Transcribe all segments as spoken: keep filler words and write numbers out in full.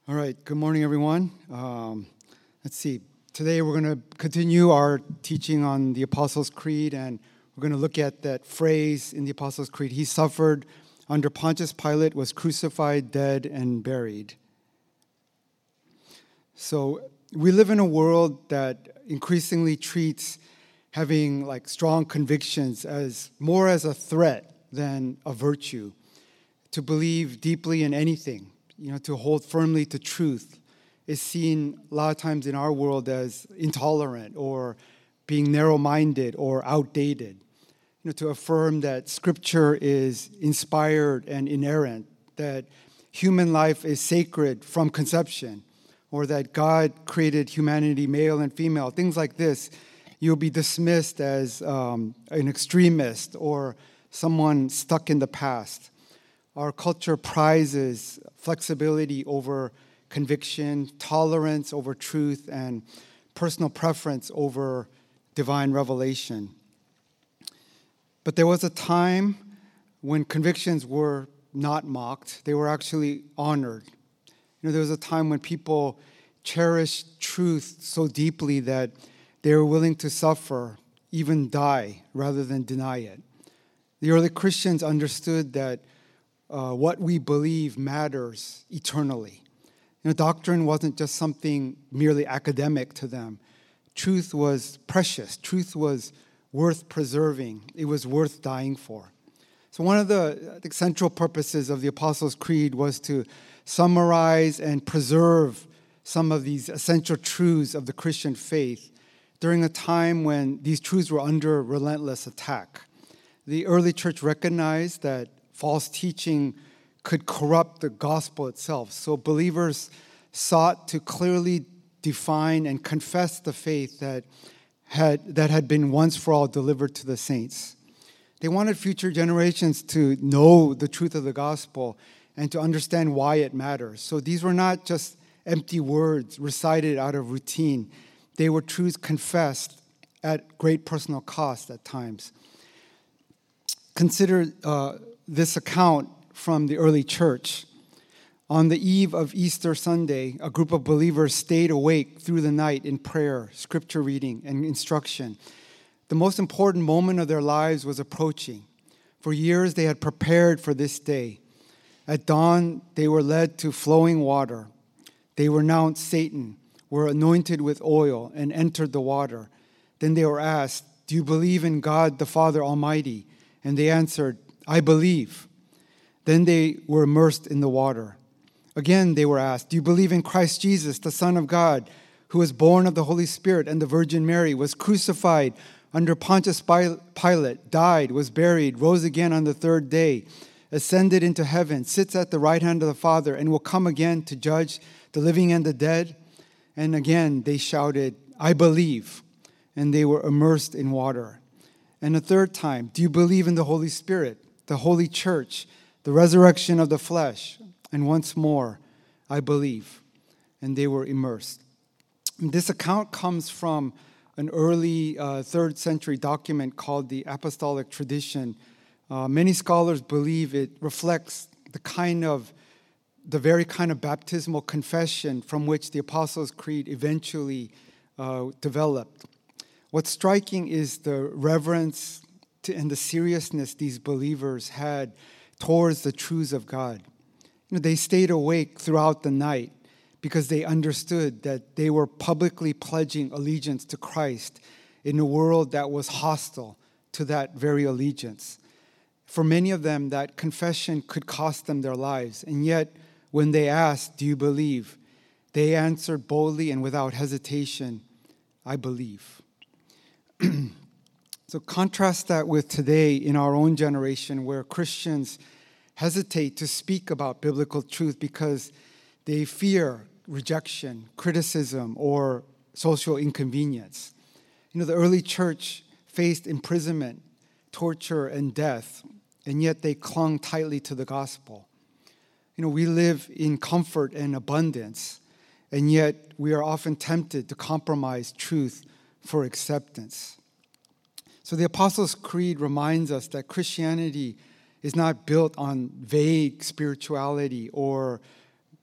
All right, good morning, everyone. Um, let's see. Today we're going to continue our teaching on the Apostles' Creed, and we're going to look at that phrase in the Apostles' Creed. He suffered under Pontius Pilate, was crucified, dead, and buried. So we live in a world that increasingly treats having like strong convictions as more as a threat than a virtue. To believe deeply in anything, you know, to hold firmly to truth is seen a lot of times in our world as intolerant or being narrow-minded or outdated. You know, to affirm that Scripture is inspired and inerrant, that human life is sacred from conception, or that God created humanity male and female, things like this, you'll be dismissed as um, an extremist or someone stuck in the past. Our culture prizes flexibility over conviction, tolerance over truth, and personal preference over divine revelation. But there was a time when convictions were not mocked. They were actually honored. You know, there was a time when people cherished truth so deeply that they were willing to suffer, even die, rather than deny it. The early Christians understood that Uh, what we believe matters eternally. You know, doctrine wasn't just something merely academic to them. Truth was precious. Truth was worth preserving. It was worth dying for. So one of the, the central purposes of the Apostles' Creed was to summarize and preserve some of these essential truths of the Christian faith during a time when these truths were under relentless attack. The early church recognized that false teaching could corrupt the gospel itself. So believers sought to clearly define and confess the faith that had, that had been once for all delivered to the saints. They wanted future generations to know the truth of the gospel and to understand why it matters. So these were not just empty words recited out of routine. They were truths confessed at great personal cost at times. Consider uh, this account from the early church. On the eve of Easter Sunday, a group of believers stayed awake through the night in prayer, scripture reading, and instruction. The most important moment of their lives was approaching. For years, they had prepared for this day. At dawn, they were led to flowing water. They renounced Satan, were anointed with oil, and entered the water. Then they were asked, "Do you believe in God the Father Almighty?" And they answered, "I believe." Then they were immersed in the water. Again, they were asked, "Do you believe in Christ Jesus, the Son of God, who was born of the Holy Spirit and the Virgin Mary, was crucified under Pontius Pilate, died, was buried, rose again on the third day, ascended into heaven, sits at the right hand of the Father, and will come again to judge the living and the dead?" And again they shouted, "I believe." And they were immersed in water. And a third time, "Do you believe in the Holy Spirit, the Holy Church, the resurrection of the flesh?" And once more, "I believe." And they were immersed. And this account comes from an early uh, third century document called the Apostolic Tradition. Uh, many scholars believe it reflects the kind of, the very kind of baptismal confession from which the Apostles' Creed eventually uh, developed. What's striking is the reverence to, and the seriousness these believers had towards the truths of God. You know, they stayed awake throughout the night because they understood that they were publicly pledging allegiance to Christ in a world that was hostile to that very allegiance. For many of them, that confession could cost them their lives. And yet, when they asked, "Do you believe?" they answered boldly and without hesitation, "I believe." So contrast that with today in our own generation, where Christians hesitate to speak about biblical truth because they fear rejection, criticism, or social inconvenience. You know, the early church faced imprisonment, torture, and death, and yet they clung tightly to the gospel. You know, we live in comfort and abundance, and yet we are often tempted to compromise truth for acceptance. So the Apostles' Creed reminds us that Christianity is not built on vague spirituality or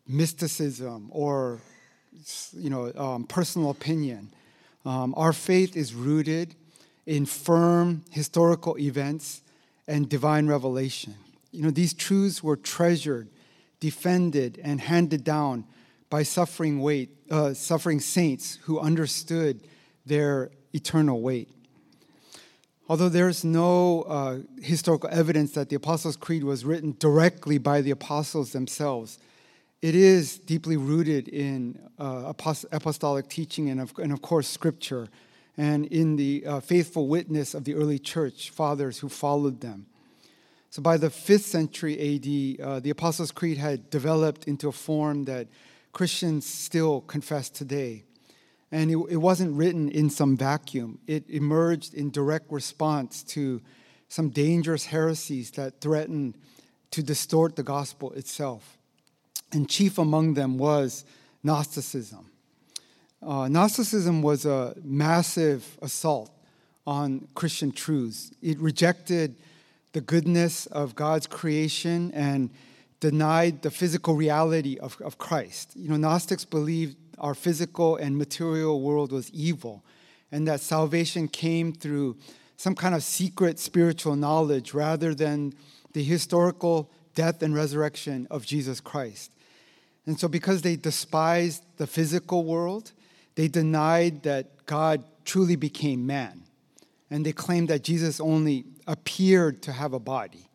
mysticism or, you know, um, personal opinion. Um, our faith is rooted in firm historical events and divine revelation. You know, these truths were treasured, defended, and handed down by suffering weight, uh, suffering saints who understood their eternal weight. Although there's no uh, historical evidence that the Apostles' Creed was written directly by the apostles themselves, it is deeply rooted in uh, apostolic teaching and of, and of course, Scripture, and in the uh, faithful witness of the early church fathers who followed them. So by the fifth century A D, uh, the Apostles' Creed had developed into a form that Christians still confess today. And it, it wasn't written in some vacuum. It emerged in direct response to some dangerous heresies that threatened to distort the gospel itself. And chief among them was Gnosticism. Uh, Gnosticism was a massive assault on Christian truths. It rejected the goodness of God's creation and denied the physical reality of, of Christ. You know, Gnostics believed our physical and material world was evil, and that salvation came through some kind of secret spiritual knowledge rather than the historical death and resurrection of Jesus Christ. And so because they despised the physical world, they denied that God truly became man. And they claimed that Jesus only appeared to have a body.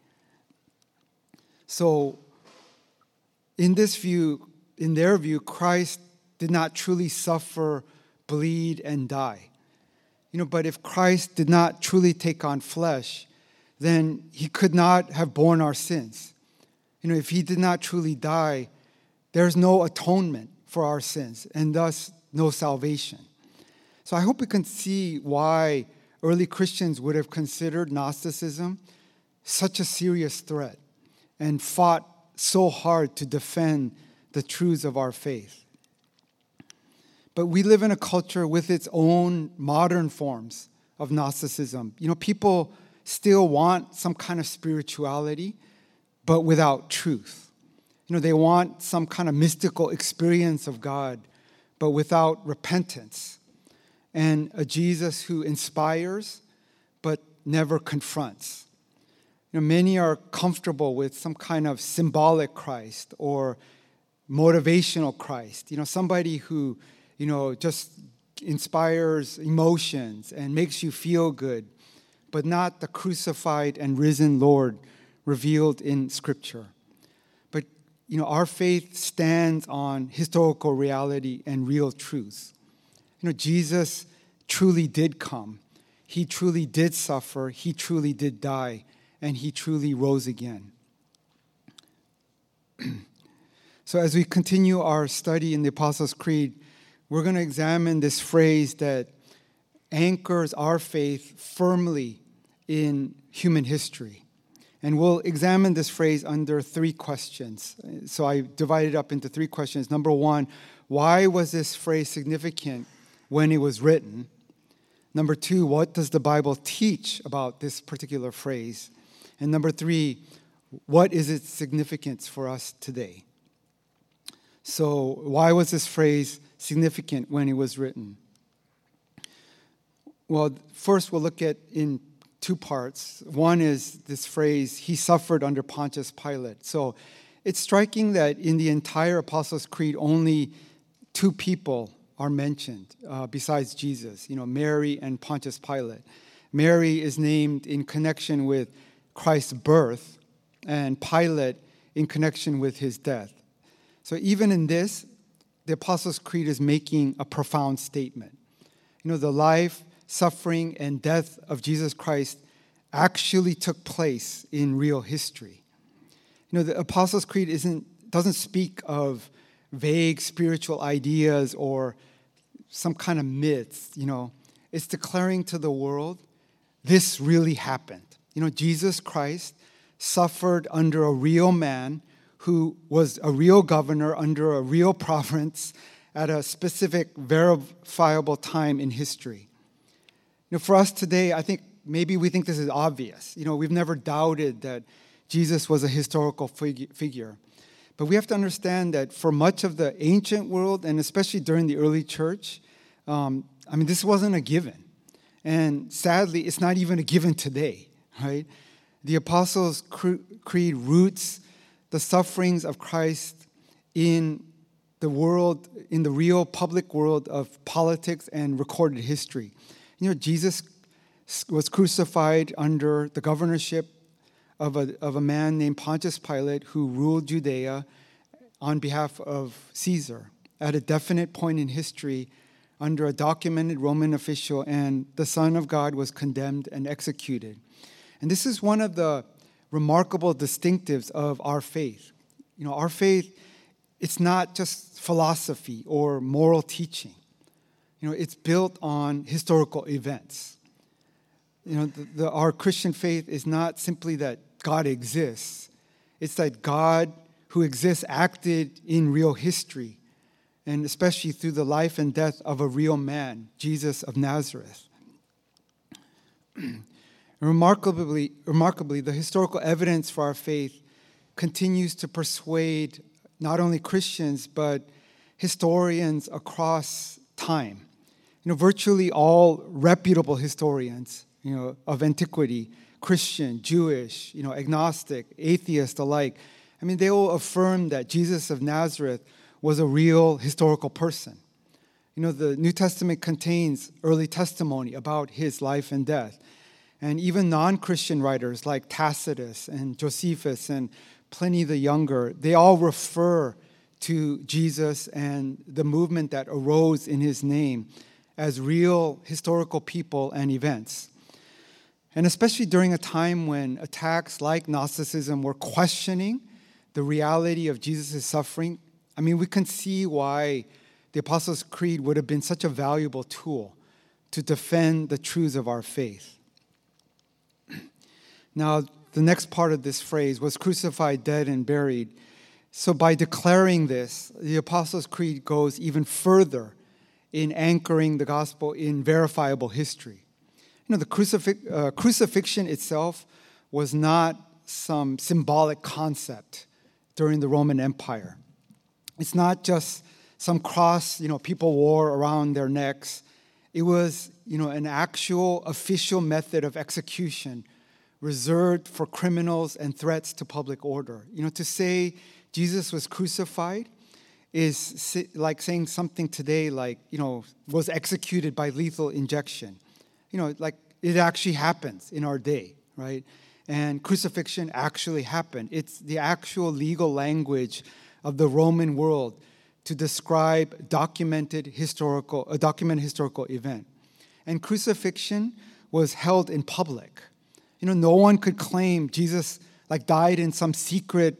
So in this view, in their view, Christ did not truly suffer, bleed, and die. You know, but if Christ did not truly take on flesh, then he could not have borne our sins. You know, if he did not truly die, there's no atonement for our sins, and thus no salvation. So I hope we can see why early Christians would have considered Gnosticism such a serious threat and fought so hard to defend the truths of our faith. But we live in a culture with its own modern forms of Gnosticism. You know, people still want some kind of spirituality, but without truth. You know, they want some kind of mystical experience of God, but without repentance. And a Jesus who inspires, but never confronts. You know, many are comfortable with some kind of symbolic Christ or motivational Christ. You know, somebody who, you know, just inspires emotions and makes you feel good, but not the crucified and risen Lord revealed in Scripture. But, you know, our faith stands on historical reality and real truths. You know, Jesus truly did come. He truly did suffer. He truly did die. And he truly rose again. So as we continue our study in the Apostles' Creed, we're going to examine this phrase that anchors our faith firmly in human history. And we'll examine this phrase under three questions. So I divided it up into three questions. Number one, why was this phrase significant when it was written? Number two, what does the Bible teach about this particular phrase? And number three, what is its significance for us today? So why was this phrase significant when it was written? Well, first we'll look at in two parts. One is this phrase, he suffered under Pontius Pilate. So it's striking that in the entire Apostles' Creed, only two people are mentioned uh, besides Jesus, you know, Mary and Pontius Pilate. Mary is named in connection with Christ's birth, and Pilate in connection with his death. So even in this, the Apostles' Creed is making a profound statement. You know, the life, suffering, and death of Jesus Christ actually took place in real history. You know, the Apostles' Creed isn't doesn't speak of vague spiritual ideas or some kind of myths, you know. It's declaring to the world, this really happened. You know, Jesus Christ suffered under a real man who was a real governor under a real province at a specific verifiable time in history. You know, for us today, I think maybe we think this is obvious. You know, we've never doubted that Jesus was a historical fig- figure. But we have to understand that for much of the ancient world, and especially during the early church, um, I mean, this wasn't a given. And sadly, it's not even a given today, right? The Apostles' Creed roots the sufferings of Christ in the world, in the real public world of politics and recorded history. You know, Jesus was crucified under the governorship of a, of a man named Pontius Pilate who ruled Judea on behalf of Caesar at a definite point in history under a documented Roman official, and the Son of God was condemned and executed. And this is one of the remarkable distinctives of our faith. You know, our faith, it's not just philosophy or moral teaching. You know, it's built on historical events. You know, the, the, our Christian faith is not simply that God exists. It's that God who exists acted in real history, and especially through the life and death of a real man, Jesus of Nazareth. remarkably, remarkably, the historical evidence for our faith continues to persuade not only Christians, but historians across time. You know, virtually all reputable historians, you know, of antiquity, Christian, Jewish, you know, agnostic, atheist alike, I mean, they all affirm that Jesus of Nazareth was a real historical person. You know, the New Testament contains early testimony about his life and death. And even non-Christian writers like Tacitus and Josephus and Pliny the Younger, they all refer to Jesus and the movement that arose in his name as real historical people and events. And especially during a time when attacks like Gnosticism were questioning the reality of Jesus' suffering, I mean, we can see why the Apostles' Creed would have been such a valuable tool to defend the truths of our faith. Now, the next part of this phrase was crucified, dead, and buried. So by declaring this, the Apostles' Creed goes even further in anchoring the gospel in verifiable history. You know, the crucifix, uh, crucifixion itself was not some symbolic concept during the Roman Empire. It's not just some cross, you know, people wore around their necks. It was, you know, an actual official method of execution reserved for criminals and threats to public order. You know, to say Jesus was crucified is like saying something today like, you know, was executed by lethal injection. You know, like it actually happens in our day, right? And crucifixion actually happened. It's the actual legal language of the Roman world to describe documented historical, a documented historical event. And crucifixion was held in public. You know, no one could claim Jesus like died in some secret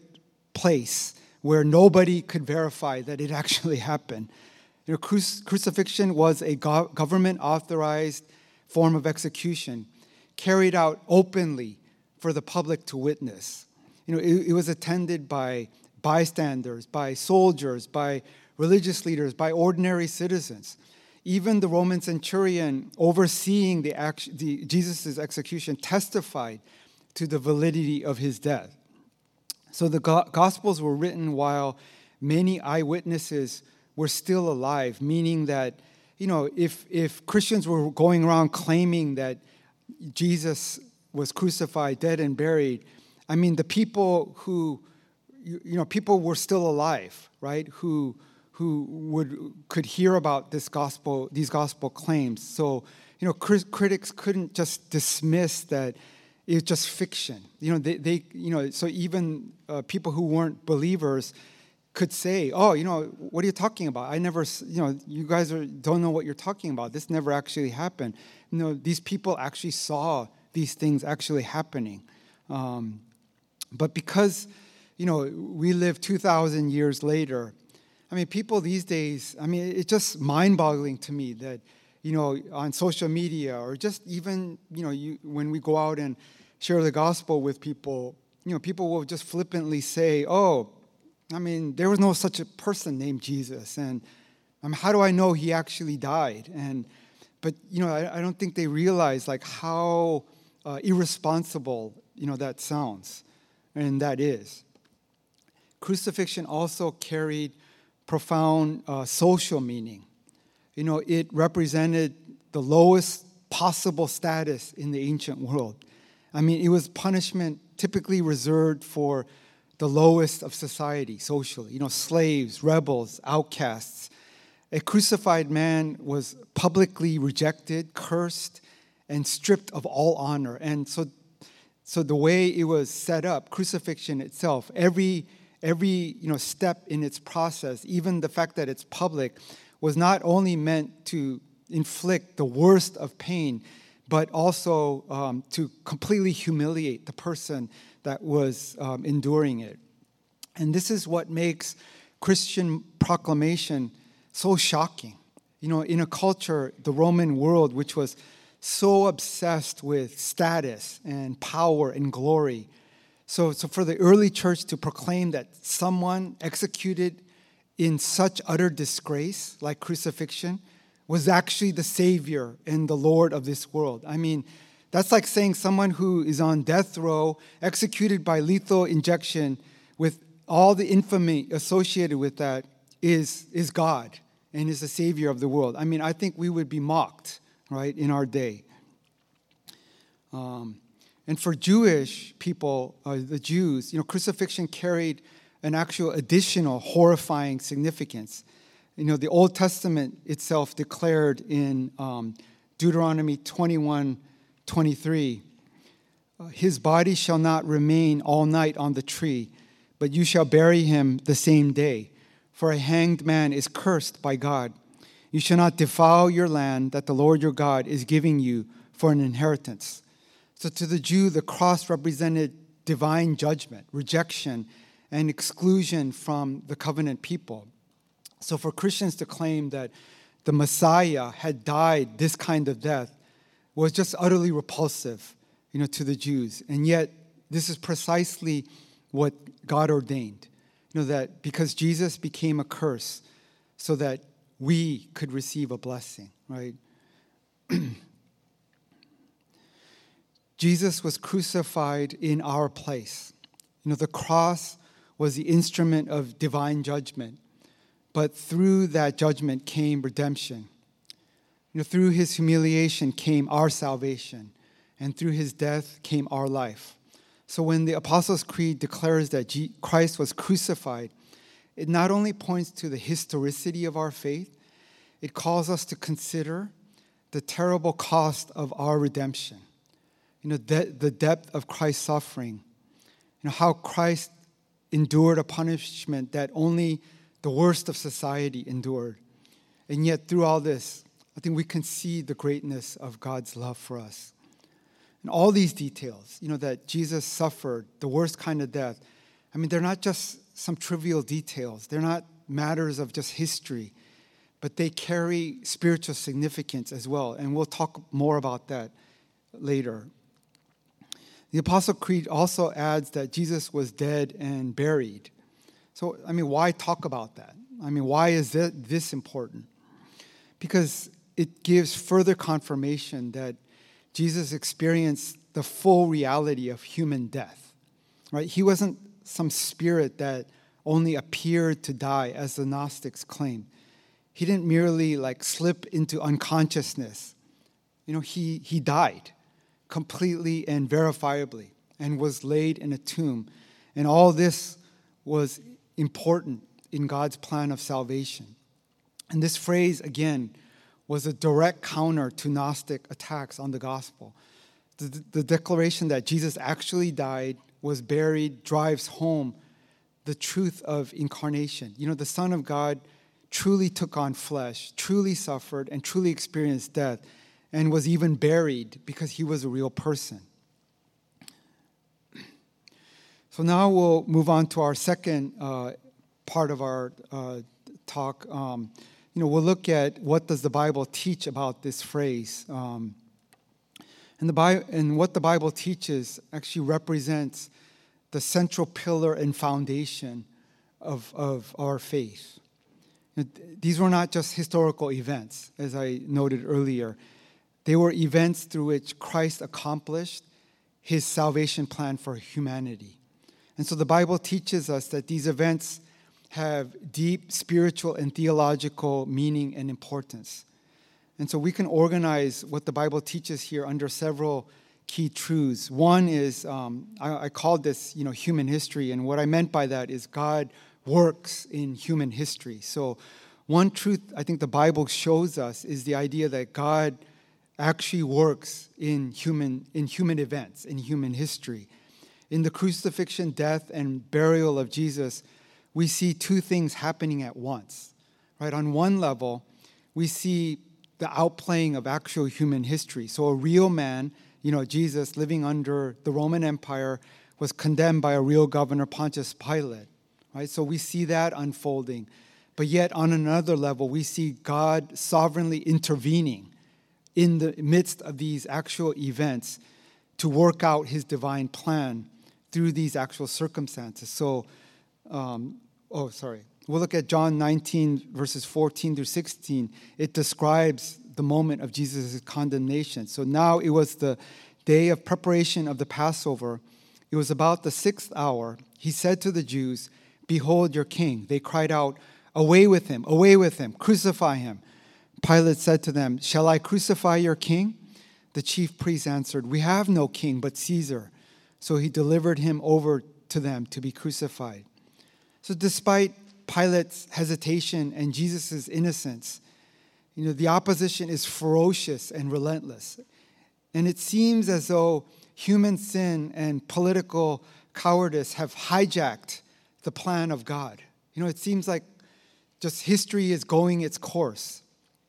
place where nobody could verify that it actually happened. You know, cru- crucifixion was a go- government-authorized form of execution carried out openly for the public to witness. You know, it, it was attended by bystanders, by soldiers, by religious leaders, by ordinary citizens. Even the Roman centurion overseeing the, act- the Jesus' execution testified to the validity of his death. So the go- Gospels were written while many eyewitnesses were still alive, meaning that, you know, if, if Christians were going around claiming that Jesus was crucified, dead, and buried, I mean, the people who, you, you know, people were still alive, right, who who would could hear about this gospel, these gospel claims. So, you know, crit- critics couldn't just dismiss that it's just fiction. You know, they, they you know, so even uh, people who weren't believers could say, "Oh, you know, what are you talking about? I never, you know, you guys are, don't know what you're talking about. This never actually happened." You know, these people actually saw these things actually happening. Um, but because, you know, we live two thousand years later, I mean, people these days, I mean, it's just mind-boggling to me that, you know, on social media or just even, you know, you, when we go out and share the gospel with people, you know, people will just flippantly say, "Oh, I mean, there was no such a person named Jesus, and um, how do I know he actually died?" And, but, you know, I, I don't think they realize, like, how uh, irresponsible, you know, that sounds, and that is. crucifixion also carried profound uh, social meaning. You know, it represented the lowest possible status in the ancient world. I mean, it was punishment typically reserved for the lowest of society socially, you know, slaves, rebels, outcasts. A crucified man was publicly rejected, cursed, and stripped of all honor. And so, so the way it was set up, crucifixion itself, every every you know step in its process, even the fact that it's public, was not only meant to inflict the worst of pain, but also um, to completely humiliate the person that was um, enduring it. And this is what makes Christian proclamation so shocking. You know, in a culture, the Roman world, which was so obsessed with status and power and glory. So, so for the early church to proclaim that someone executed in such utter disgrace, like crucifixion, was actually the Savior and the Lord of this world. I mean, that's like saying someone who is on death row, executed by lethal injection, with all the infamy associated with that, is, is God and is the Savior of the world. I mean, I think we would be mocked, right, in our day. Um, and for Jewish people, uh, the Jews, you know, crucifixion carried an actual additional horrifying significance. You know, the Old Testament itself declared in um, Deuteronomy twenty-one twenty-three, his body shall not remain all night on the tree, but you shall bury him the same day. For a hanged man is cursed by God. You shall not defile your land that the Lord your God is giving you for an inheritance. So to the Jew, the cross represented divine judgment, rejection, and exclusion from the covenant people. So for Christians to claim that the Messiah had died this kind of death was just utterly repulsive, you know, to the Jews. And yet, this is precisely what God ordained. You know, that because Jesus became a curse so that we could receive a blessing, right? Jesus was crucified in our place. You know, the cross was the instrument of divine judgment, but through that judgment came redemption. You know, through his humiliation came our salvation, and through his death came our life. So when the Apostles' Creed declares that Christ was crucified, it not only points to the historicity of our faith, it calls us to consider the terrible cost of our redemption. You know, de- the depth of Christ's suffering. You know, how Christ endured a punishment that only the worst of society endured. And yet, through all this, I think we can see the greatness of God's love for us. And all these details, you know, that Jesus suffered the worst kind of death, I mean, they're not just some trivial details. They're not matters of just history, but they carry spiritual significance as well. And we'll talk more about that later. The Apostle Creed also adds that Jesus was dead and buried. So, I mean, why talk about that? I mean, why is that this important? Because it gives further confirmation that Jesus experienced the full reality of human death, right? He wasn't some spirit that only appeared to die, as the Gnostics claimed. He didn't merely like slip into unconsciousness. You know, he, he died completely and verifiably and was laid in a tomb. And all this was important in God's plan of salvation. And this phrase, again, was a direct counter to Gnostic attacks on the gospel. The, the declaration that Jesus actually died, was buried, drives home the truth of incarnation. You know, the Son of God truly took on flesh, truly suffered, and truly experienced death, and was even buried because he was a real person. So now we'll move on to our second uh, part of our uh, talk. Um, you know, we'll look at what does the Bible teach about this phrase. Um, and, the Bi- and what the Bible teaches actually represents the central pillar and foundation of, of our faith. These were not just historical events, as I noted earlier. They were events through which Christ accomplished his salvation plan for humanity. And so the Bible teaches us that these events have deep spiritual and theological meaning and importance. And so we can organize what the Bible teaches here under several key truths. One is, um, I, I called this, you know, human history. And what I meant by that is God works in human history. So one truth I think the Bible shows us is the idea that God actually works in human, in human events, in human history. In the crucifixion, death, and burial of Jesus, we see two things happening at once. Right? On one level, we see the outplaying of actual human history. So a real man, you know, Jesus, living under the Roman Empire, was condemned by a real governor, Pontius Pilate. Right? So we see that unfolding. But yet, on another level, we see God sovereignly intervening in the midst of these actual events to work out his divine plan through these actual circumstances. So, um, oh, sorry. We'll look at John nineteen, verses fourteen through sixteen. It describes the moment of Jesus' condemnation. So now it was the day of preparation of the Passover. It was about the sixth hour. He said to the Jews, "Behold your king." They cried out, "Away with him, away with him, crucify him." Pilate said to them, "Shall I crucify your king?" The chief priests answered, "We have no king but Caesar." So he delivered him over to them to be crucified. So despite Pilate's hesitation and Jesus' innocence, you know, the opposition is ferocious and relentless. And it seems as though human sin and political cowardice have hijacked the plan of God. You know, it seems like just history is going its course.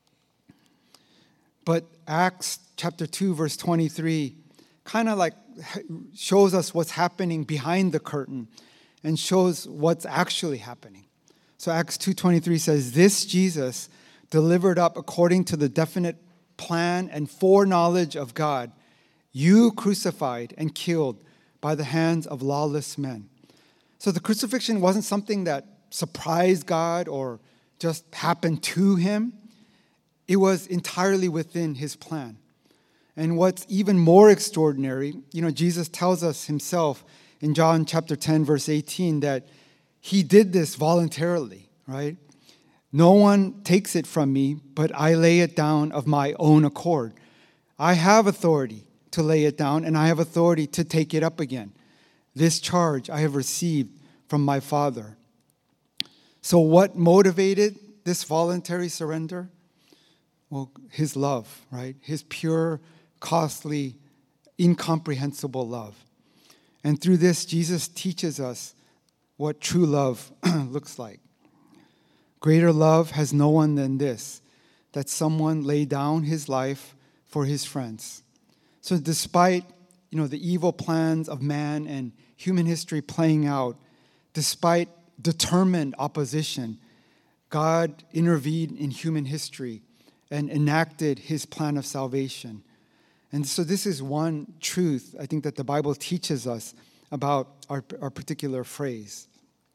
But Acts chapter two, verse twenty-three, kind of like shows us what's happening behind the curtain and shows what's actually happening. So Acts two twenty-three says, "This Jesus, delivered up according to the definite plan and foreknowledge of God, you crucified and killed by the hands of lawless men." So the crucifixion wasn't something that surprised God or just happened to him. It was entirely within his plan. And what's even more extraordinary, you know, Jesus tells us himself in John chapter ten, verse eighteen, that he did this voluntarily, right? "No one takes it from me, but I lay it down of my own accord. I have authority to lay it down, and I have authority to take it up again. This charge I have received from my Father." So what motivated this voluntary surrender? Well, his love, right? His pure, costly, incomprehensible love. And through this, Jesus teaches us what true love looks like. Greater love has no one than this, that someone lay down his life for his friends. So despite, you know, the evil plans of man and human history playing out, despite determined opposition, God intervened in human history and enacted his plan of salvation. And so this is one truth, I think, that the Bible teaches us about our, our particular phrase.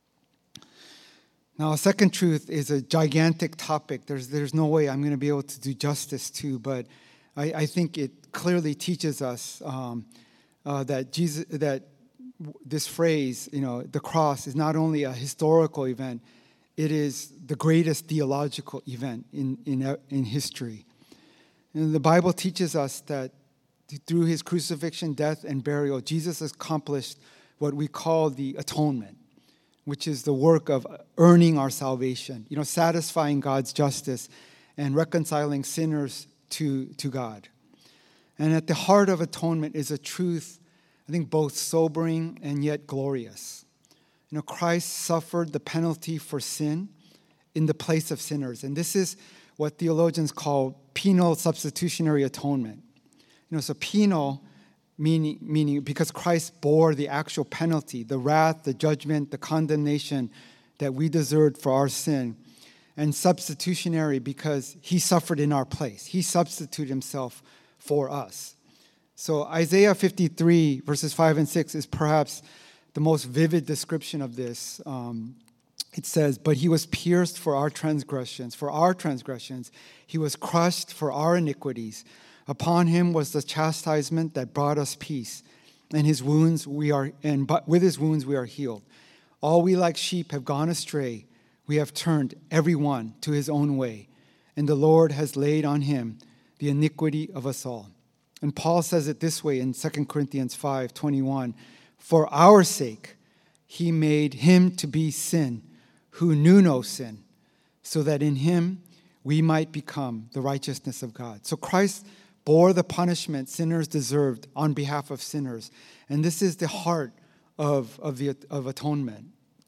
Now, a second truth is a gigantic topic. There's, there's no way I'm going to be able to do justice to, but I, I think it clearly teaches us um, uh, that Jesus, that this phrase, you know, the cross, is not only a historical event, it is the greatest theological event in, in, in history. And the Bible teaches us that through his crucifixion, death, and burial, Jesus accomplished what we call the atonement, which is the work of earning our salvation, you know, satisfying God's justice and reconciling sinners to, to God. And at the heart of atonement is a truth, I think, both sobering and yet glorious. You know, Christ suffered the penalty for sin in the place of sinners. And this is what theologians call penal substitutionary atonement. You know, so penal meaning, meaning because Christ bore the actual penalty, the wrath, the judgment, the condemnation that we deserved for our sin. And substitutionary because he suffered in our place. He substituted himself for us. So Isaiah fifty-three, verses five and six is perhaps the most vivid description of this. Um, it says, "But he was pierced for our transgressions, for our transgressions. He was crushed for our iniquities. Upon him was the chastisement that brought us peace, and his wounds we are and but with his wounds we are healed. All we like sheep have gone astray. We have turned every one to his own way, and the Lord has laid on him the iniquity of us all. And Paul says it this way in Second Corinthians five twenty-one, for our sake he made him to be sin who knew no sin, so that in him we might become the righteousness of God. So Christ bore the punishment sinners deserved on behalf of sinners. And this is the heart of, of, the, of atonement.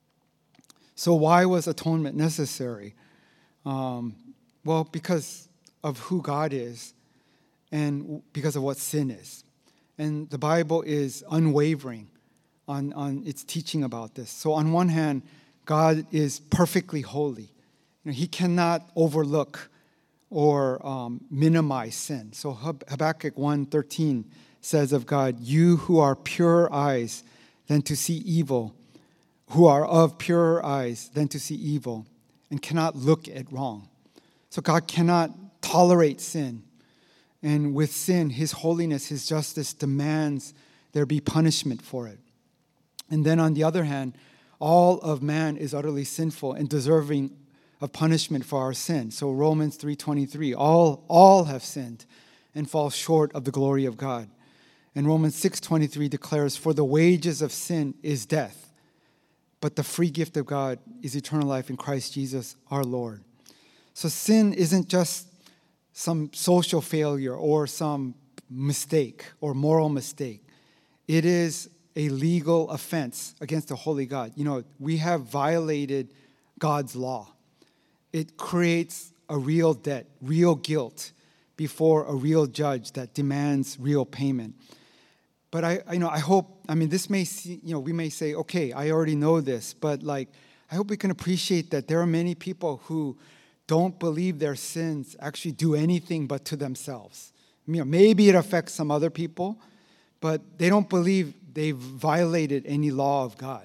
So why was atonement necessary? Um, well, because of who God is and because of what sin is. And the Bible is unwavering on, on its teaching about this. So on one hand, God is perfectly holy. You know, he cannot overlook or um, minimize sin. So Habakkuk one thirteen says of God, you who are purer eyes than to see evil, who are of purer eyes than to see evil, and cannot look at wrong. So God cannot tolerate sin. And with sin, his holiness, his justice demands there be punishment for it. And then on the other hand, all of man is utterly sinful and deserving of punishment for our sin. So Romans three twenty-three, all, all have sinned and fall short of the glory of God. And Romans six twenty-three declares, for the wages of sin is death, but the free gift of God is eternal life in Christ Jesus our Lord. So sin isn't just some social failure or some mistake or moral mistake. It is a legal offense against a holy God. You know, we have violated God's law. It creates a real debt, real guilt before a real judge that demands real payment. But I, I you know, I hope, I mean, this may see, you know, we may say, okay, I already know this, but like, I hope we can appreciate that there are many people who don't believe their sins actually do anything but to themselves. You know, maybe it affects some other people, but they don't believe they've violated any law of God.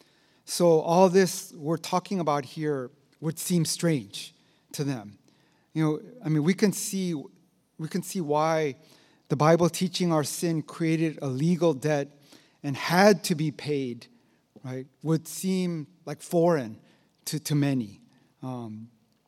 So all this we're talking about here would seem strange to them. You know, I mean, we can see we can see why the Bible teaching our sin created a legal debt and had to be paid, right, would seem like foreign to, to many. Um,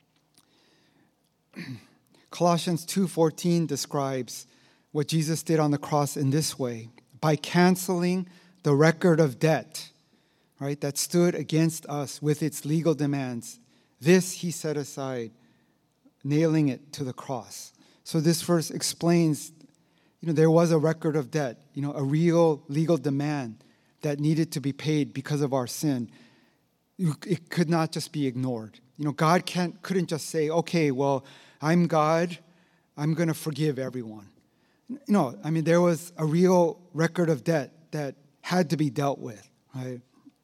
Colossians two fourteen describes what Jesus did on the cross in this way. By canceling the record of debt, right, that stood against us with its legal demands, this he set aside, nailing it to the cross. So this verse explains, you know, there was a record of debt, you know, a real legal demand that needed to be paid because of our sin. It could not just be ignored. You know, God can't couldn't just say, okay, well, I'm God, I'm going to forgive everyone. No, I mean, there was a real record of debt that had to be dealt with, right?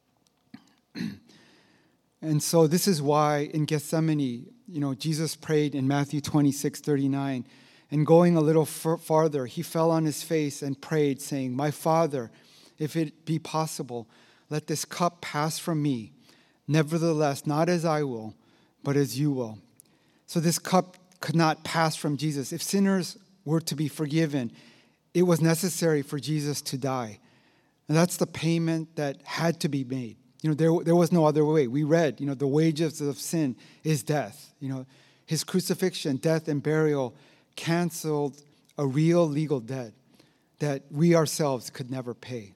And so this is why in Gethsemane, you know, Jesus prayed in Matthew twenty-six thirty-nine, and going a little f- farther, he fell on his face and prayed, saying, my Father, if it be possible, let this cup pass from me. Nevertheless, not as I will, but as you will. So this cup could not pass from Jesus. If sinners were to be forgiven, it was necessary for Jesus to die. And that's the payment that had to be made. You know, there, there was no other way. We read, you know, the wages of sin is death. You know, his crucifixion, death, and burial canceled a real legal debt that we ourselves could never pay.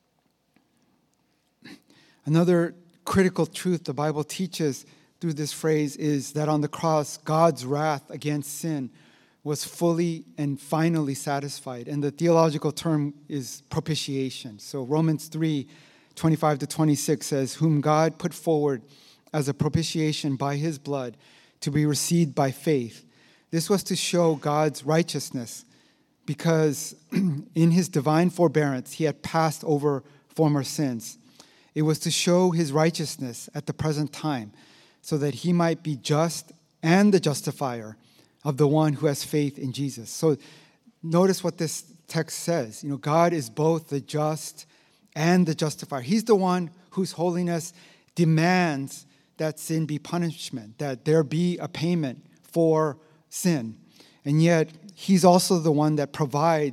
Another critical truth the Bible teaches through this phrase is that on the cross, God's wrath against sin was fully and finally satisfied. And the theological term is propitiation. So Romans three twenty-five to twenty-six says, whom God put forward as a propitiation by his blood to be received by faith. This was to show God's righteousness because in his divine forbearance, he had passed over former sins. It was to show his righteousness at the present time so that he might be just and the justifier of the one who has faith in Jesus. So notice what this text says. You know, God is both the just and the justifier. He's the one whose holiness demands that sin be punishment, that there be a payment for sin. And yet, he's also the one that provides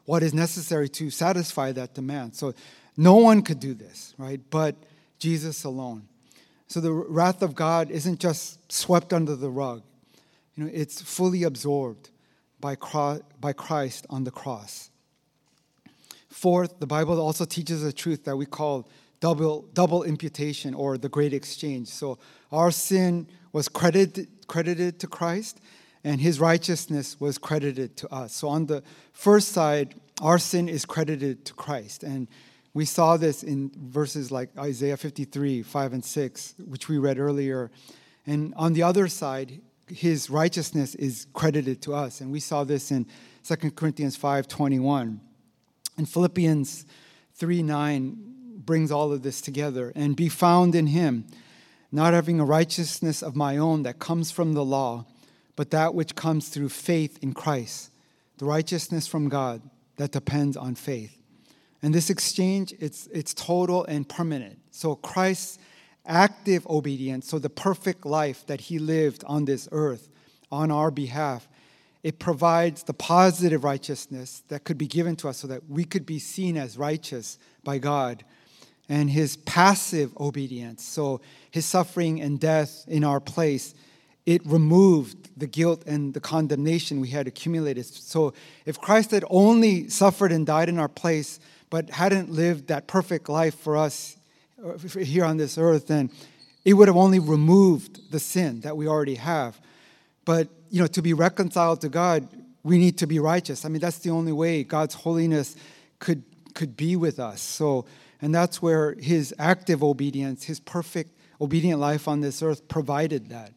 what is necessary to satisfy that demand. So no one could do this, right? But Jesus alone. So the wrath of God isn't just swept under the rug. You know, it's fully absorbed by by Christ on the cross. Fourth, the Bible also teaches a truth that we call double double imputation, or the great exchange. So our sin was credited credited to Christ, and his righteousness was credited to us. So on the first side, our sin is credited to Christ. And we saw this in verses like Isaiah fifty-three, five and six, which we read earlier. And on the other side, his righteousness is credited to us. And we saw this in Second Corinthians five twenty-one. And Philippians three nine brings all of this together. And be found in him, not having a righteousness of my own that comes from the law, but that which comes through faith in Christ, the righteousness from God that depends on faith. And this exchange, it's it's total and permanent. So Christ's active obedience, so the perfect life that he lived on this earth on our behalf, it provides the positive righteousness that could be given to us so that we could be seen as righteous by God. And his passive obedience, so his suffering and death in our place, it removed the guilt and the condemnation we had accumulated. So if Christ had only suffered and died in our place, but hadn't lived that perfect life for us here on this earth, then it would have only removed the sin that we already have. But, you know, to be reconciled to God, we need to be righteous. I mean, that's the only way God's holiness could could be with us. So, and that's where his active obedience, his perfect obedient life on this earth provided that.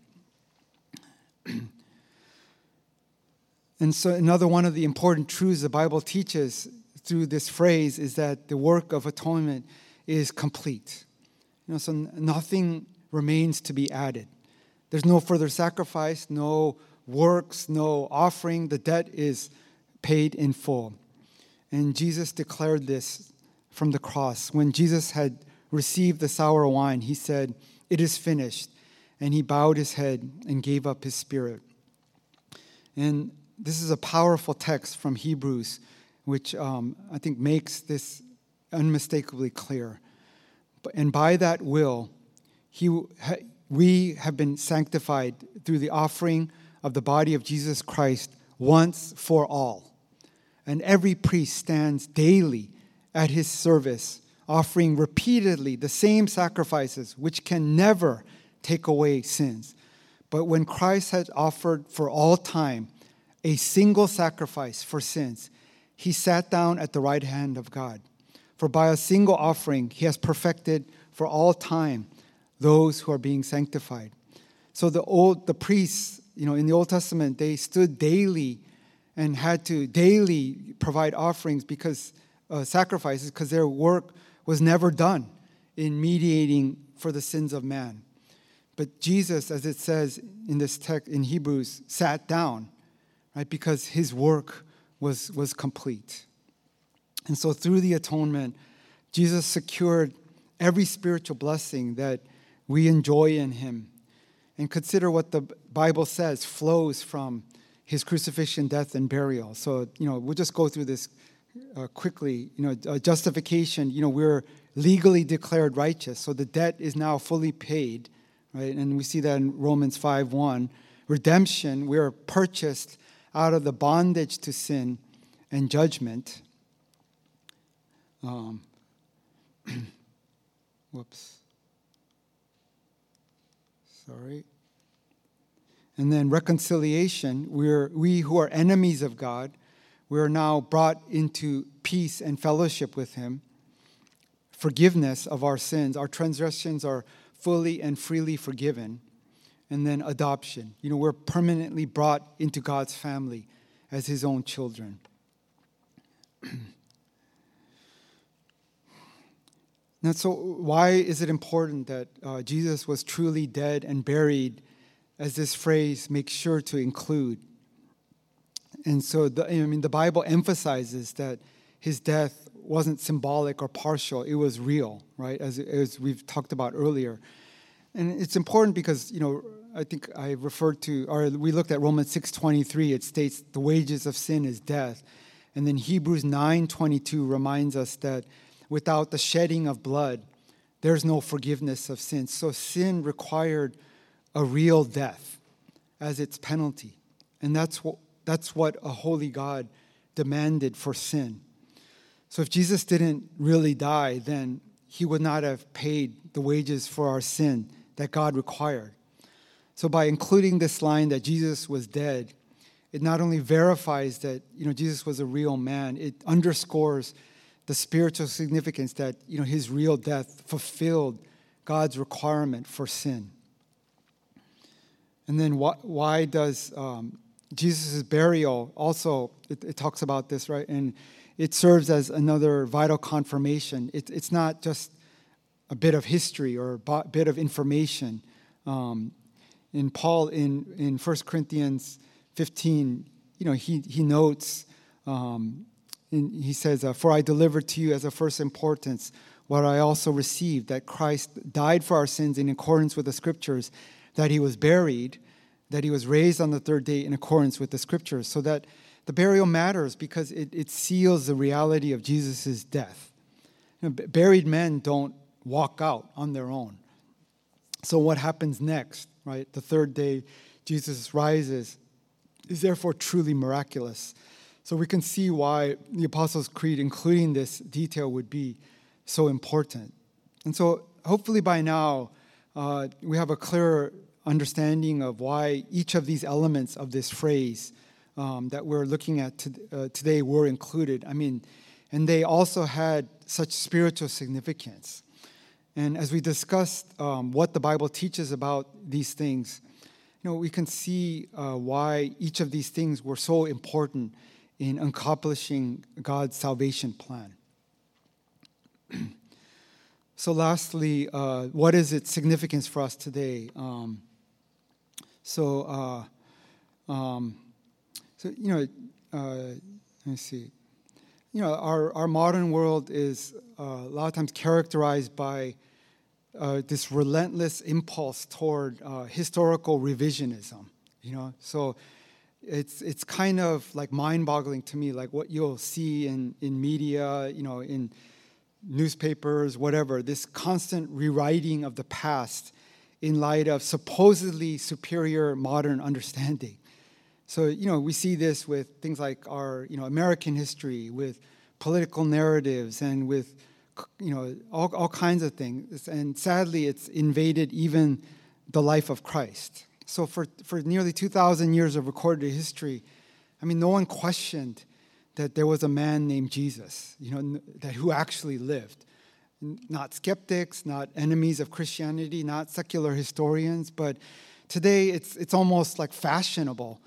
And so another one of the important truths the Bible teaches through this phrase is that the work of atonement is complete. You know, so nothing remains to be added. There's no further sacrifice, no works, no offering. The debt is paid in full. And Jesus declared this from the cross. When Jesus had received the sour wine, he said, "It is finished." And he bowed his head and gave up his spirit. And this is a powerful text from Hebrews, which um, I think makes this unmistakably clear. And by that will, he, we have been sanctified through the offering of the body of Jesus Christ once for all. And every priest stands daily at his service, offering repeatedly the same sacrifices, which can never take away sins. But when Christ had offered for all time a single sacrifice for sins, he sat down at the right hand of God. For by a single offering, he has perfected for all time those who are being sanctified. So the old, the priests, you know, in the Old Testament, they stood daily and had to daily provide offerings because uh, sacrifices, because their work was never done in mediating for the sins of man. But Jesus, as it says in this text in Hebrews, sat down, right, because his work was, was complete. And so through the atonement, Jesus secured every spiritual blessing that we enjoy in him. And consider what the Bible says flows from his crucifixion, death, and burial. So, you know, we'll just go through this uh, quickly. You know, uh, justification, you know, we're legally declared righteous. So the debt is now fully paid, right? And we see that in Romans five one. Redemption, we are purchased out of the bondage to sin and judgment. Um, whoops. Sorry. And then reconciliation, we're, we who are enemies of God, we are now brought into peace and fellowship with him. Forgiveness of our sins, our transgressions are fully and freely forgiven. And then adoption. You know, we're permanently brought into God's family as his own children. Now, so why is it important that uh, Jesus was truly dead and buried, as this phrase makes sure to include? And so, the, I mean, the Bible emphasizes that his death wasn't symbolic or partial. It was real, right, as, as we've talked about earlier. And it's important because, you know, I think I referred to, or we looked at Romans six twenty-three. It states the wages of sin is death. And then Hebrews nine twenty-two reminds us that without the shedding of blood, there's no forgiveness of sins. So sin required a real death as its penalty. And that's what, that's what a holy God demanded for sin. So if Jesus didn't really die, then he would not have paid the wages for our sin that God required. So by including this line that Jesus was dead, it not only verifies that, you know, Jesus was a real man, it underscores the spiritual significance that, you know, his real death fulfilled God's requirement for sin. And then why, why does um, Jesus' burial also, it, it talks about this, right? And it serves as another vital confirmation. It, it's not just a bit of history or a bit of information. Um, in Paul, in, in First Corinthians fifteen, you know, he, he notes, um, in, he says, uh, for I delivered to you as of first importance what I also received, that Christ died for our sins in accordance with the Scriptures, that he was buried, that he was raised on the third day in accordance with the Scriptures. So that the burial matters because it, it seals the reality of Jesus' death. You know, b- buried men don't walk out on their own. So what happens next, right? The third day, Jesus rises, is therefore truly miraculous. So we can see why the Apostles' Creed, including this detail, would be so important. And so hopefully by now, uh, we have a clearer understanding of why each of these elements of this phrase um, that we're looking at to, uh, today were included. I mean, and they also had such spiritual significance. And as we discussed um, what the Bible teaches about these things, you know, we can see uh, why each of these things were so important in accomplishing God's salvation plan. So lastly, uh, what is its significance for us today? Um, so, uh, um, so you know, uh, let me see. You know, our, our modern world is uh, a lot of times characterized by uh, this relentless impulse toward uh, historical revisionism. You know, so it's it's kind of like mind-boggling to me, like what you'll see in in media, you know, in newspapers, whatever, this constant rewriting of the past in light of supposedly superior modern understanding. So, you know, we see this with things like our, you know, American history, with political narratives, and with, you know, all, all kinds of things. And sadly, it's invaded even the life of Christ. So for, for nearly two thousand years of recorded history, I mean, no one questioned that there was a man named Jesus, you know, that who actually lived. Not skeptics, not enemies of Christianity, not secular historians, but today it's it's almost like fashionable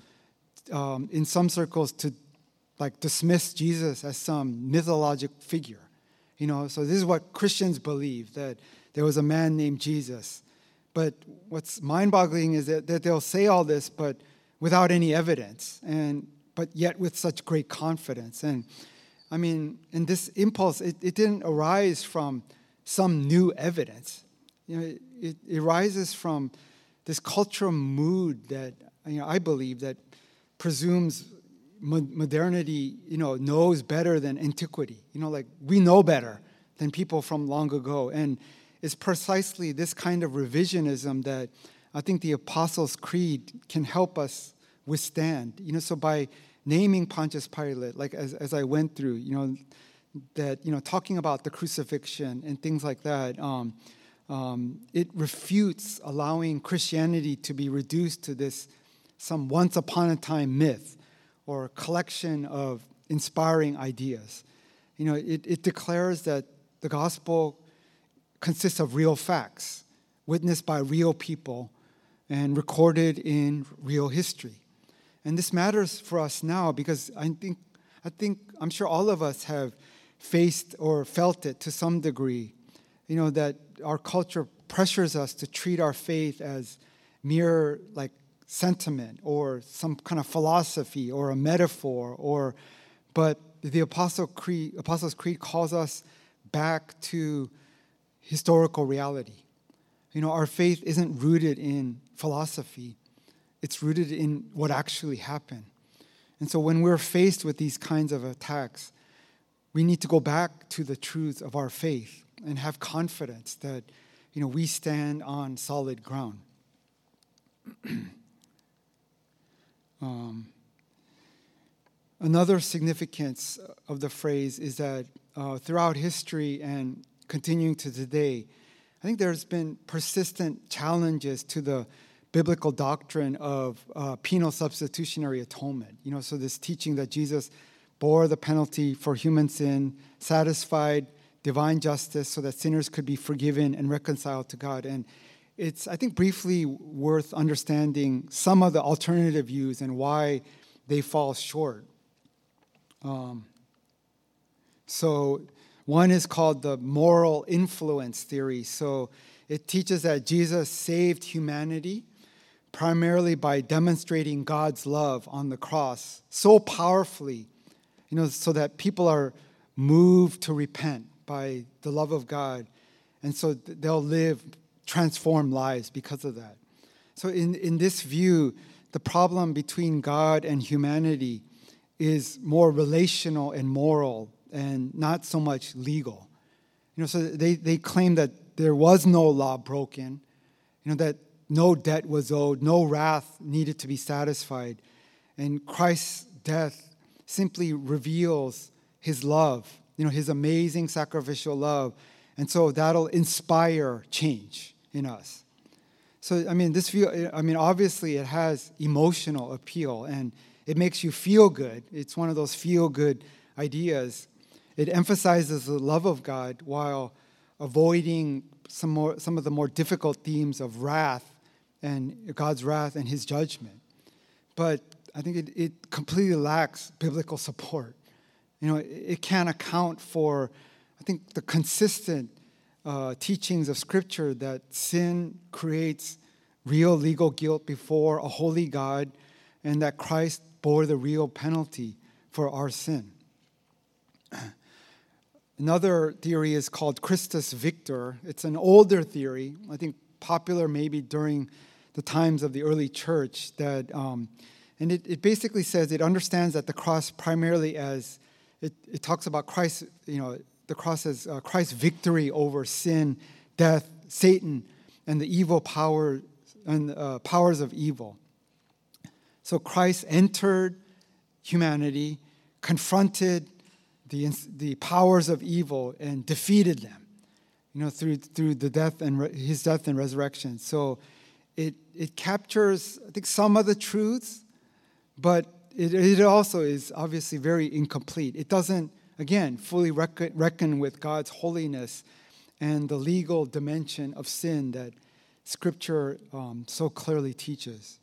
um, in some circles to like dismiss Jesus as some mythologic figure. You know, so this is what Christians believe, that there was a man named Jesus. But what's mind-boggling is that, that they'll say all this, but without any evidence, and but yet with such great confidence. And I mean, and this impulse, it, it didn't arise from some new evidence. You know, it, it arises from this cultural mood that, you know, I believe that presumes mo- modernity, you know, knows better than antiquity. You know, like we know better than people from long ago. And it's precisely this kind of revisionism that I think the Apostles' Creed can help us withstand. You know, so by naming Pontius Pilate, like as, as I went through, you know, that, you know, talking about the crucifixion and things like that, um, um, it refutes allowing Christianity to be reduced to this some once upon a time myth or collection of inspiring ideas. You know, it, it declares that the gospel consists of real facts, witnessed by real people, and recorded in real history. And this matters for us now because I think, I think, I'm sure all of us have faced or felt it to some degree, you know, that our culture pressures us to treat our faith as mere, like, sentiment or some kind of philosophy or a metaphor, or, but the Apostle Creed, Apostles' Creed calls us back to historical reality. You know, our faith isn't rooted in philosophy. It's rooted in what actually happened. And so when we're faced with these kinds of attacks, we need to go back to the truth of our faith and have confidence that, you know, we stand on solid ground. um, another significance of the phrase is that uh, throughout history and continuing to today, I think there's been persistent challenges to the biblical doctrine of uh, penal substitutionary atonement. You know, so this teaching that Jesus bore the penalty for human sin, satisfied divine justice so that sinners could be forgiven and reconciled to God. And it's, I think, briefly worth understanding some of the alternative views and why they fall short. Um, so one is called the moral influence theory. So it teaches that Jesus saved humanity primarily by demonstrating God's love on the cross so powerfully, you know, so that people are moved to repent by the love of God. And so they'll live transformed lives because of that. So in, in this view, the problem between God and humanity is more relational and moral and not so much legal. You know, so they, they claim that there was no law broken, you know, that no debt was owed, no wrath needed to be satisfied. And Christ's death simply reveals his love, you know, his amazing sacrificial love. And so that'll inspire change in us. So, I mean, this view, I mean, obviously it has emotional appeal and it makes you feel good. It's one of those feel-good ideas. It emphasizes the love of God while avoiding some more, some of the more difficult themes of wrath and God's wrath and his judgment. But I think it, it completely lacks biblical support. You know, it, it can't account for, I think, the consistent uh, teachings of Scripture that sin creates real legal guilt before a holy God and that Christ bore the real penalty for our sin. Another theory is called Christus Victor. It's an older theory, I think popular maybe during the times of the early church, that um, and it, it basically says it understands that the cross primarily as, it, it talks about Christ, you know, the cross as uh, Christ's victory over sin, death, Satan, and the evil power and uh, powers of evil. So Christ entered humanity, confronted the the powers of evil, and defeated them, you know, through through the death and re- his death and resurrection. So it it captures, I think, some of the truths, but it, it also is obviously very incomplete. It doesn't, again, fully reckon, reckon with God's holiness and the legal dimension of sin that Scripture um, so clearly teaches.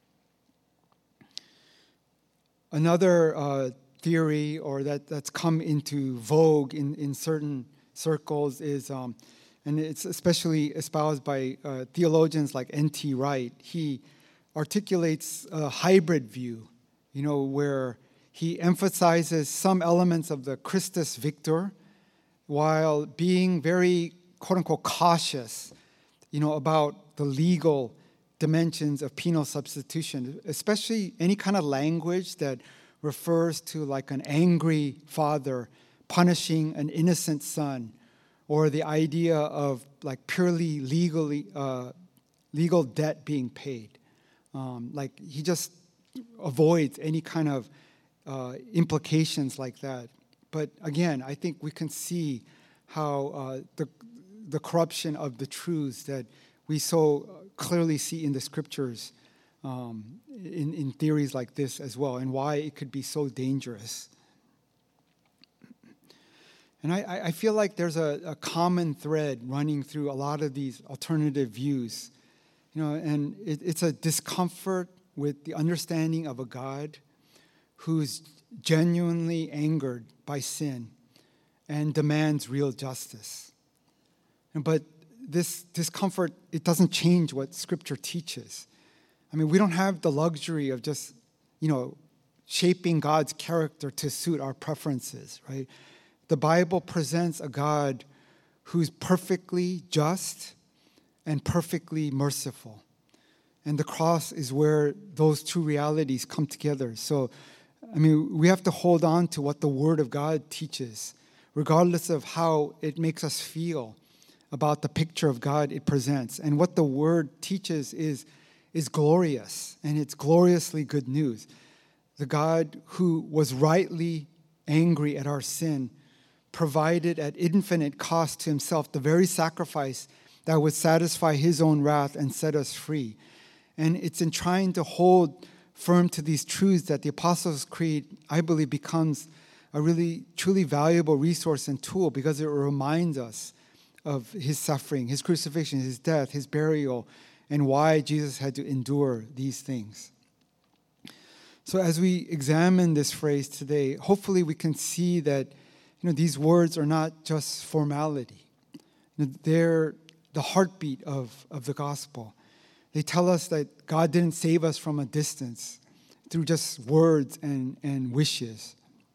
Another uh, theory, or that, that's come into vogue in, in certain circles, is, um, and it's especially espoused by uh, theologians like N T Wright. He articulates a hybrid view, you know, where he emphasizes some elements of the Christus Victor while being very, quote unquote, cautious, you know, about the legal dimensions of penal substitution, especially any kind of language that refers to like an angry father punishing an innocent son, or the idea of like purely legally uh, legal debt being paid. Um, like he just avoids any kind of uh, implications like that. But again, I think we can see how uh, the the corruption of the truths that we so clearly see in the Scriptures, um, in, in theories like this as well, and why it could be so dangerous. And I, I feel like there's a, a common thread running through a lot of these alternative views, you know, and it, it's a discomfort with the understanding of a God who's genuinely angered by sin and demands real justice. But this discomfort, it doesn't change what Scripture teaches. I mean, we don't have the luxury of just, you know, shaping God's character to suit our preferences, right? The Bible presents a God who's perfectly just and perfectly merciful. And the cross is where those two realities come together. So I mean, we have to hold on to what the Word of God teaches, regardless of how it makes us feel about the picture of God it presents. And what the Word teaches is, is glorious, and it's gloriously good news. The God who was rightly angry at our sin provided at infinite cost to himself the very sacrifice that would satisfy his own wrath and set us free. And it's in trying to hold firm to these truths that the Apostles' Creed, I believe, becomes a really, truly valuable resource and tool, because it reminds us of his suffering, his crucifixion, his death, his burial, and why Jesus had to endure these things. So as we examine this phrase today, hopefully we can see that, you know, these words are not just formality. You know, they're the heartbeat of, of the gospel. They tell us that God didn't save us from a distance through just words and, and wishes.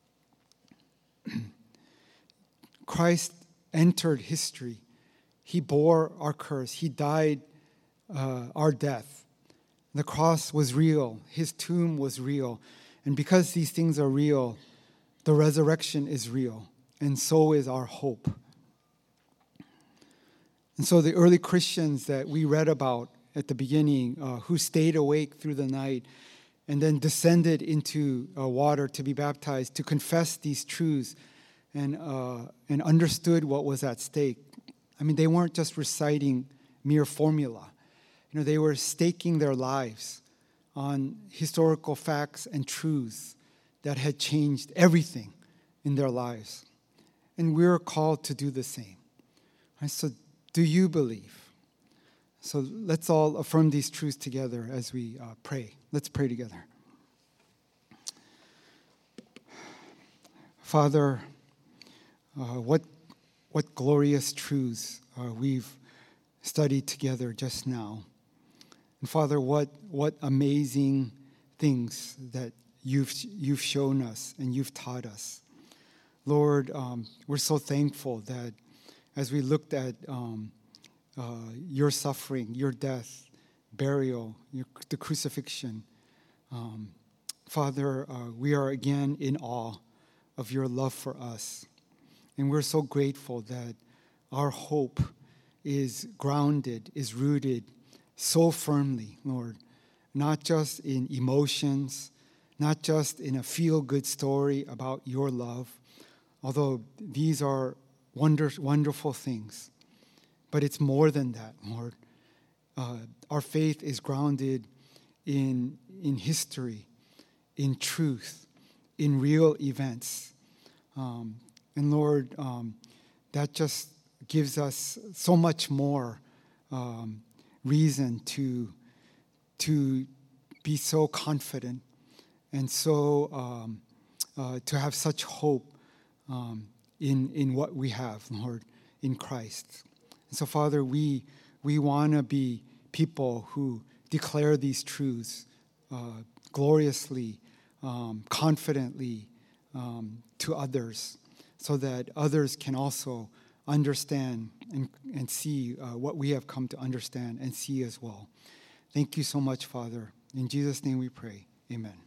Christ entered history. He bore our curse. He died uh, our death. The cross was real. His tomb was real. And because these things are real, the resurrection is real. And so is our hope. And so the early Christians that we read about at the beginning, uh, who stayed awake through the night and then descended into uh, water to be baptized, to confess these truths and, uh, and understood what was at stake. I mean, they weren't just reciting mere formula. You know, they were staking their lives on historical facts and truths that had changed everything in their lives. And we're called to do the same. Right? So do you believe? So let's all affirm these truths together as we uh, pray. Let's pray together. Father, uh, what, what glorious truths uh, we've studied together just now. And Father, what, what amazing things that you've, you've shown us and you've taught us. Lord, um, we're so thankful that as we looked at um, uh, your suffering, your death, burial, your, the crucifixion, um, Father, uh, we are again in awe of your love for us. And we're so grateful that our hope is grounded, is rooted so firmly, Lord, not just in emotions, not just in a feel-good story about your love, although these are wonder, wonderful things. But it's more than that, Lord. Uh, our faith is grounded in, in history, in truth, in real events. Um, and Lord, um, that just gives us so much more um, reason to, to be so confident and so um, uh, to have such hope um, in, in what we have, Lord, in Christ. And so, Father, we, we want to be people who declare these truths uh, gloriously, um, confidently um, to others, so that others can also understand and, and see uh, what we have come to understand and see as well. Thank you so much, Father. In Jesus' name we pray. Amen.